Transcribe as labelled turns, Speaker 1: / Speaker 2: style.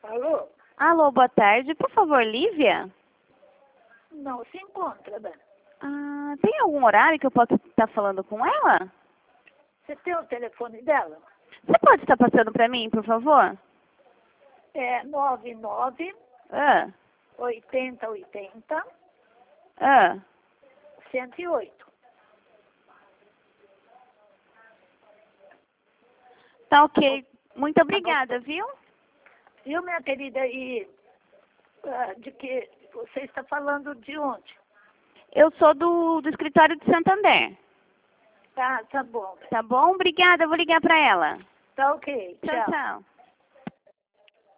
Speaker 1: Alô?
Speaker 2: Alô, boa tarde. Por favor, Lívia?
Speaker 1: Não se encontra, Dani.
Speaker 2: Ah, tem algum horário que eu possa estar falando com ela?
Speaker 1: Você tem o telefone dela?
Speaker 2: Você pode estar passando para mim, por favor?
Speaker 1: É 99
Speaker 2: Ah,
Speaker 1: 8080
Speaker 2: ah.
Speaker 1: 108.
Speaker 2: Tá ok. Muito obrigada, viu?
Speaker 1: Viu, minha querida? E de que você está falando de onde?
Speaker 2: Eu sou do escritório de Santander.
Speaker 1: Tá bom.
Speaker 2: Tá bom? Obrigada, eu vou ligar para ela.
Speaker 1: Tá ok.
Speaker 2: Tchau, tchau.